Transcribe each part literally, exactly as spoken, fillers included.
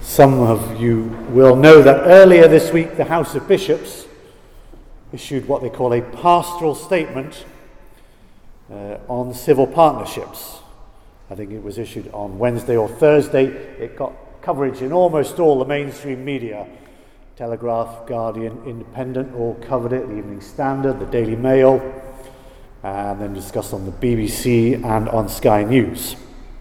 Some of you will know that earlier this week the House of Bishops issued what they call a pastoral statement uh, on civil partnerships. I think it was issued on Wednesday or Thursday. It got coverage in almost all the mainstream media. Telegraph, Guardian, Independent all covered it, the Evening Standard, the Daily Mail, and then discussed on the B B C and on Sky News.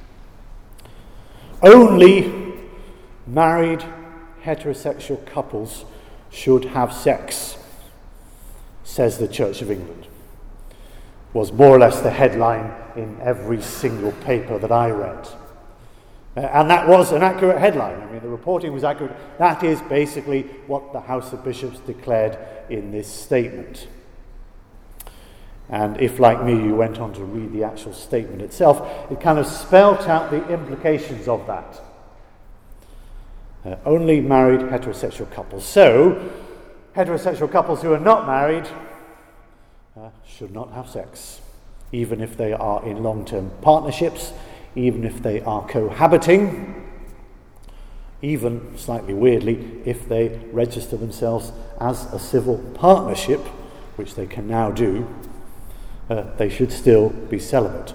Only married heterosexual couples should have sex, says the Church of England, was more or less the headline in every single paper that I read. Uh, and that was an accurate headline. I mean, the reporting was accurate. That is basically what the House of Bishops declared in this statement. And if, like me, you went on to read the actual statement itself, it kind of spelt out the implications of that. Uh, only married heterosexual couples. So, heterosexual couples who are not married uh, should not have sex, even if they are in long-term partnerships, even if they are cohabiting, even, slightly weirdly, if they register themselves as a civil partnership, which they can now do, uh, they should still be celibate.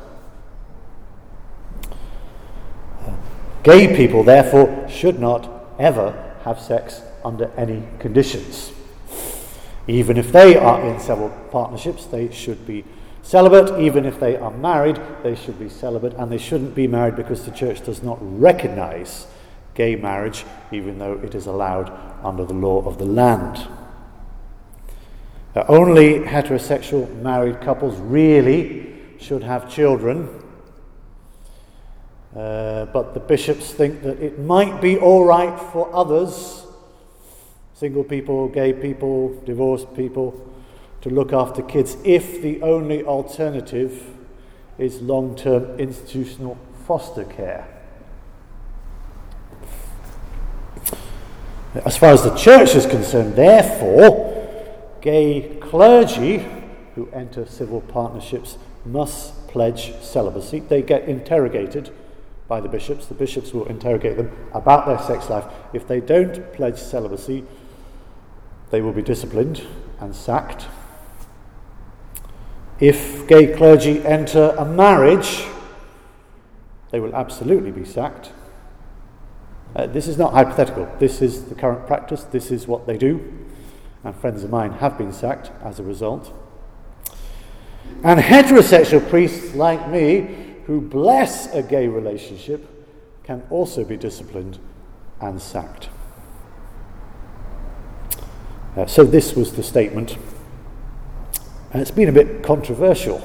Uh, gay people, therefore, should not ever have sex under any conditions. Even if they are in several partnerships, they should be celibate. Even if they are married, they should be celibate, and they shouldn't be married because the church does not recognize gay marriage, even though it is allowed under the law of the land. Uh, only heterosexual married couples really should have children. Uh, but the bishops think that it might be all right for others, single people, gay people, divorced people, to look after kids if the only alternative is long-term institutional foster care. As far as the church is concerned, therefore, gay clergy who enter civil partnerships must pledge celibacy. They get interrogated by the bishops. The bishops will interrogate them about their sex life. If they don't pledge celibacy, they will be disciplined and sacked. If gay clergy enter a marriage, they will absolutely be sacked. Uh, this is not hypothetical. This is the current practice. This is what they do. And friends of mine have been sacked as a result. And heterosexual priests like me who bless a gay relationship can also be disciplined and sacked. Uh, so this was the statement. And it's been a bit controversial.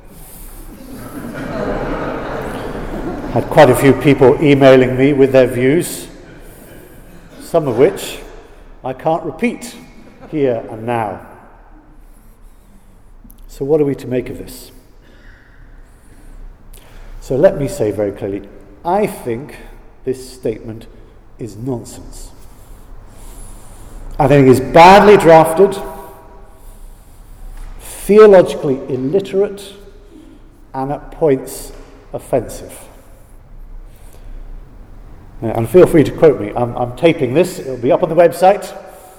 Had quite a few people emailing me with their views, some of which I can't repeat here and now. So what are we to make of this? So let me say very clearly, I think this statement is nonsense. I think it is badly drafted, theologically illiterate, and at points offensive. And feel free to quote me. I'm, I'm taping this. It'll be up on the website.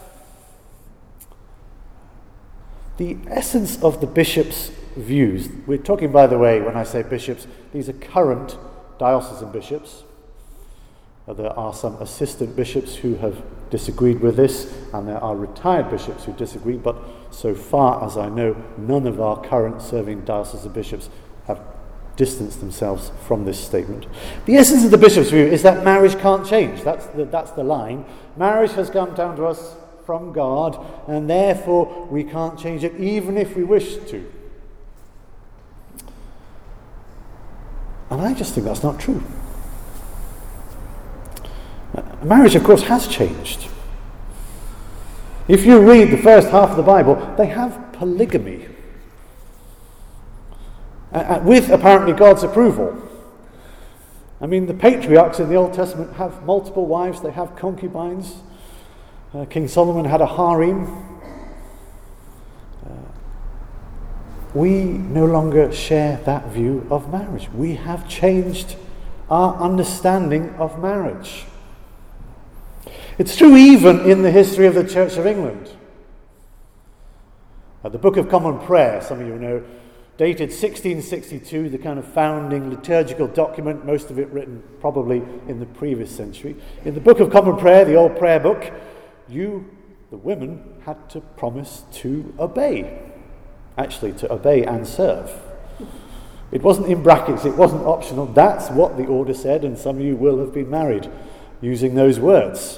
The essence of the bishop's views, we're talking, by the way, when I say bishops, these are current diocesan bishops. There are some assistant bishops who have disagreed with this, and there are retired bishops who disagree, but so far as I know, none of our current serving diocesan bishops have distanced themselves from this statement. The essence of the bishop's view is that marriage can't change. That's the, that's the line. Marriage has come down to us from God, and therefore we can't change it even if we wish to. And I just think that's not true. Marriage, of course, has changed. If you read the first half of the Bible, they have polygamy. Uh, with apparently God's approval. I mean, the patriarchs in the Old Testament have multiple wives, they have concubines. Uh, King Solomon had a harem. Uh, we no longer share that view of marriage. We have changed our understanding of marriage. It's true even in the history of the Church of England. Uh, the Book of Common Prayer, some of you know, dated sixteen sixty-two, the kind of founding liturgical document, most of it written probably in the previous century. In the Book of Common Prayer, the old prayer book, you, the women, had to promise to obey. Actually, to obey and serve. It wasn't in brackets, it wasn't optional. That's what the order said, and some of you will have been married using those words.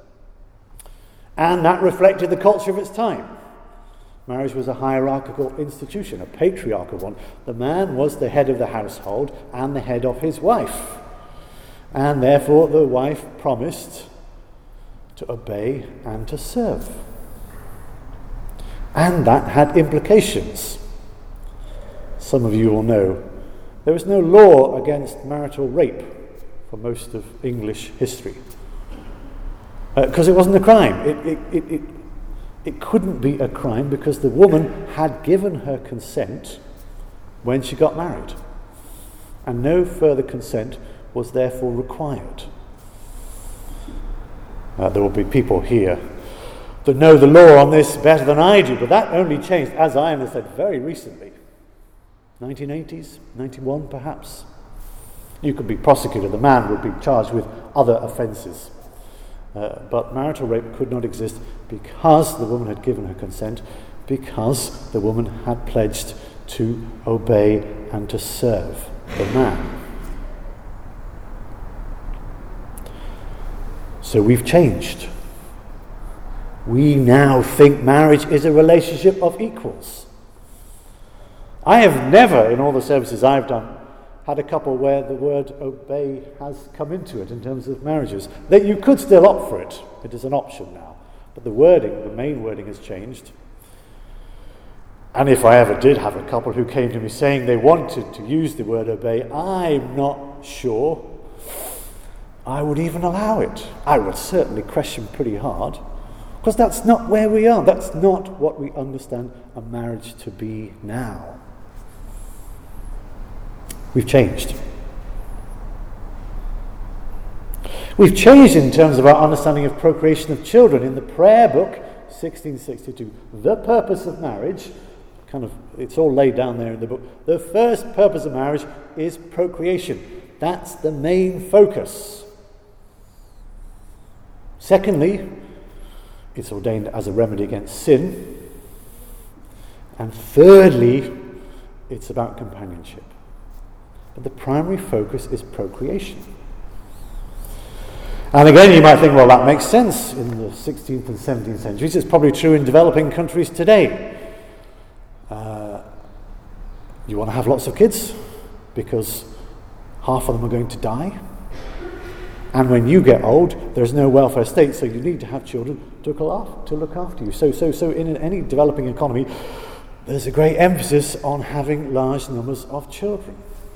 And that reflected the culture of its time. Marriage was a hierarchical institution, a patriarchal one. The man was the head of the household and the head of his wife. And therefore the wife promised to obey and to serve. And that had implications. Some of you will know there was no law against marital rape for most of English history. Because uh, it wasn't a crime. It, it, it, it, it couldn't be a crime because the woman had given her consent when she got married. And no further consent was therefore required. Uh, there will be people here that know the law on this better than I do, but that only changed, as I understand, very recently. nineteen eighties, ninety-one perhaps. You could be prosecuted, the man would be charged with other offences. Uh, but marital rape could not exist because the woman had given her consent, because the woman had pledged to obey and to serve the man. So we've changed. We now think marriage is a relationship of equals. I have never, in all the services I've done, had a couple where the word obey has come into it in terms of marriages. That you could still opt for it. It is an option now. But the wording, the main wording has changed. And if I ever did have a couple who came to me saying they wanted to use the word obey, I'm not sure I would even allow it. I would certainly question pretty hard. Because that's not where we are. That's not what we understand a marriage to be now. We've changed. We've changed in terms of our understanding of procreation of children. In the prayer book, sixteen sixty-two, the purpose of marriage, kind of, it's all laid down there in the book. The first purpose of marriage is procreation. That's the main focus. Secondly, it's ordained as a remedy against sin. And thirdly, it's about companionship. But the primary focus is procreation. And again, you might think, well, that makes sense in the sixteenth and seventeenth centuries. It's probably true in developing countries today. Uh, you want to have lots of kids because half of them are going to die. And when you get old, there's no welfare state, so you need to have children to look after you. So, so, so in any developing economy, there's a great emphasis on having large numbers of children.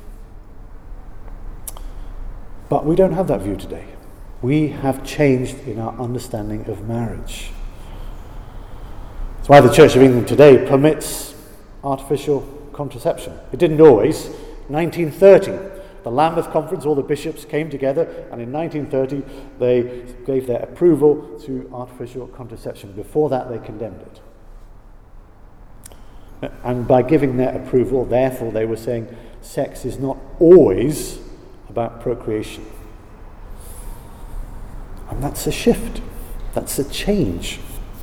But we don't have that view today. We have changed in our understanding of marriage. That's why the Church of England today permits artificial contraception. It didn't always. nineteen thirty, the Lambeth Conference, all the bishops came together, and in nineteen thirty they gave their approval to artificial contraception. Before that, they condemned it. And by giving their approval, therefore, they were saying sex is not always about procreation. And that's a shift. That's a change.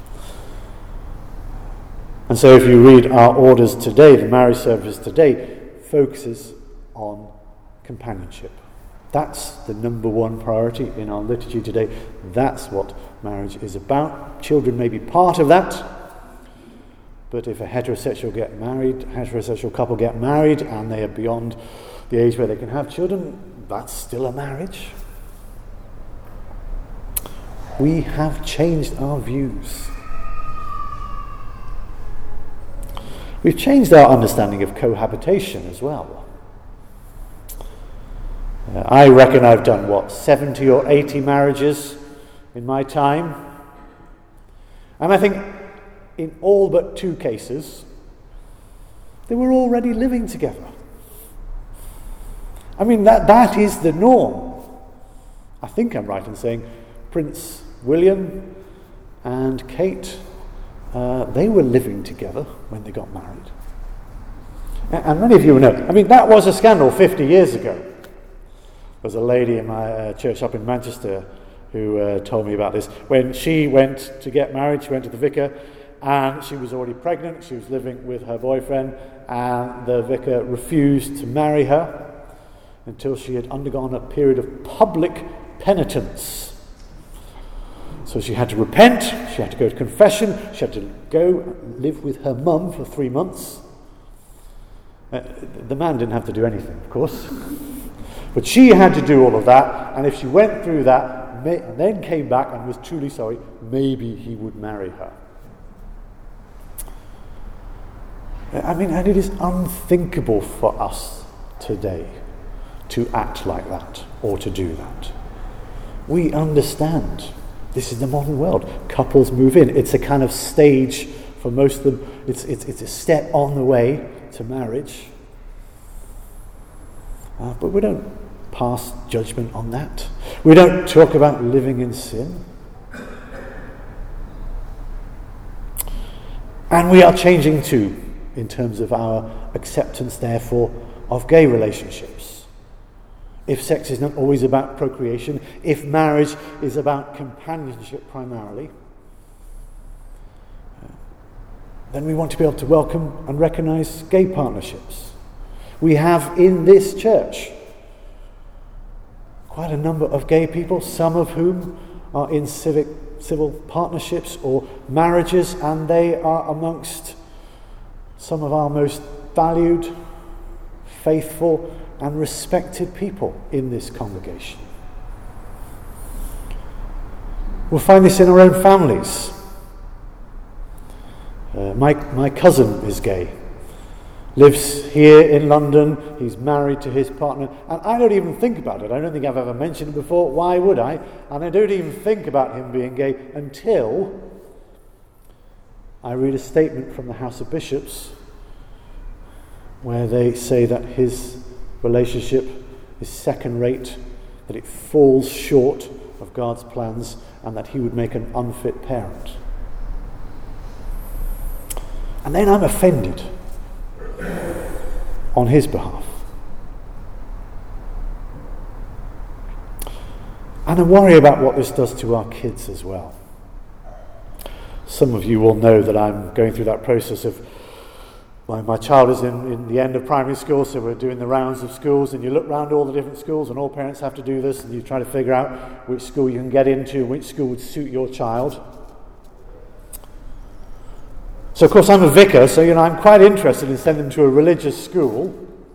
And so if you read our orders today, the marriage service today focuses on companionship. That's the number one priority in our liturgy today. That's what marriage is about. Children may be part of that, but if a heterosexual get married, heterosexual couple get married and they are beyond the age where they can have children, that's still a marriage. We have changed our views. We've changed our understanding of cohabitation as well. Uh, I reckon I've done, what, seventy or eighty marriages in my time. And I think in all but two cases, they were already living together. I mean, that, that is the norm. I think I'm right in saying Prince William and Kate, uh, they were living together when they got married. And many of you know, I mean, that was a scandal fifty years ago. There was a lady in my uh, church up in Manchester who uh, told me about this. When she went to get married, she went to the vicar, and she was already pregnant. She was living with her boyfriend, and the vicar refused to marry her until she had undergone a period of public penitence. So she had to repent, she had to go to confession, she had to go live with her mum for three months. Uh, the man didn't have to do anything, of course. But she had to do all of that, and if she went through that, may, and then came back and was truly sorry, maybe he would marry her. I mean, and it is unthinkable for us today to act like that or to do that. We understand this is the modern world. Couples move in. It's a kind of stage for most of them. It's, it's, it's a step on the way to marriage. Uh, but we don't pass judgment on that. We don't talk about living in sin. And we are changing too in terms of our acceptance, therefore, of gay relationships. If sex is not always about procreation, if marriage is about companionship primarily, then we want to be able to welcome and recognise gay partnerships. We have in this church quite a number of gay people, some of whom are in civic, civil partnerships or marriages, and they are amongst some of our most valued, faithful, and respected people in this congregation. We'll find this in our own families. Uh, my, my cousin is gay, lives here in London, he's married to his partner, and I don't even think about it. I don't think I've ever mentioned it before. Why would I? And I don't even think about him being gay until I read a statement from the House of Bishops where they say that his relationship is second-rate, that it falls short of God's plans, and that he would make an unfit parent. And then I'm offended on his behalf. And I worry about what this does to our kids as well. Some of you will know that I'm going through that process of My, my child is in, in the end of primary school, so we're doing the rounds of schools, and you look around all the different schools, and all parents have to do this, and you try to figure out which school you can get into, which school would suit your child. So, of course, I'm a vicar, so, you know, I'm quite interested in sending them to a religious school,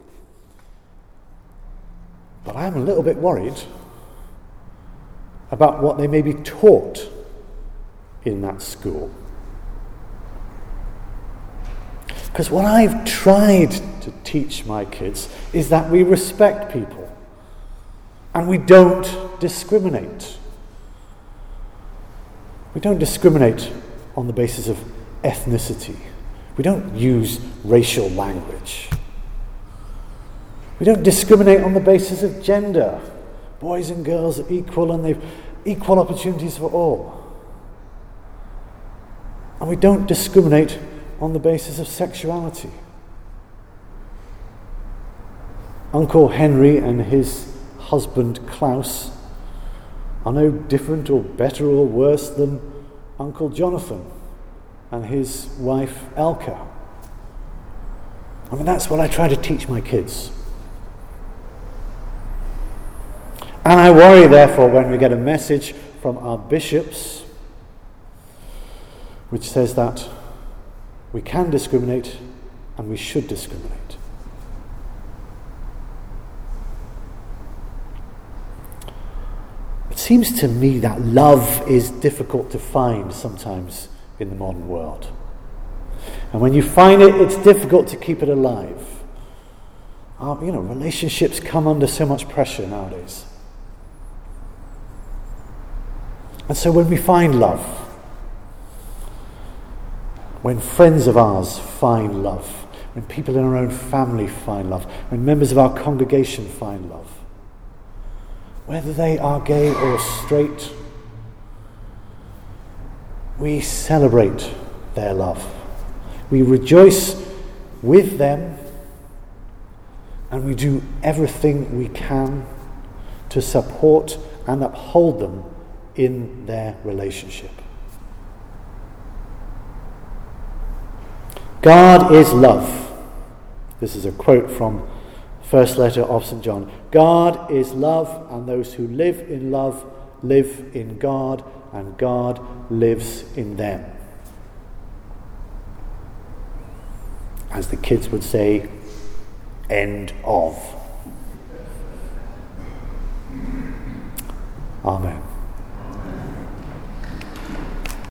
but I'm a little bit worried about what they may be taught in that school. Because what I've tried to teach my kids is that we respect people and we don't discriminate. We don't discriminate on the basis of ethnicity. We don't use racial language. We don't discriminate on the basis of gender. Boys and girls are equal and they've equal opportunities for all. And we don't discriminate on the basis of sexuality. Uncle Henry and his husband Klaus are no different or better or worse than Uncle Jonathan and his wife Elka. I mean, that's what I try to teach my kids. And I worry, therefore, when we get a message from our bishops which says that we can discriminate and we should discriminate. It seems to me that love is difficult to find sometimes in the modern world. And when you find it, it's difficult to keep it alive. Our, you know, relationships come under so much pressure nowadays. And so when we find love, when friends of ours find love, when people in our own family find love, when members of our congregation find love, whether they are gay or straight, we celebrate their love. We rejoice with them, and we do everything we can to support and uphold them in their relationship. God is love. This is a quote from first letter of Saint John. God is love, and those who live in love live in God, and God lives in them. As the kids would say, end of. Amen.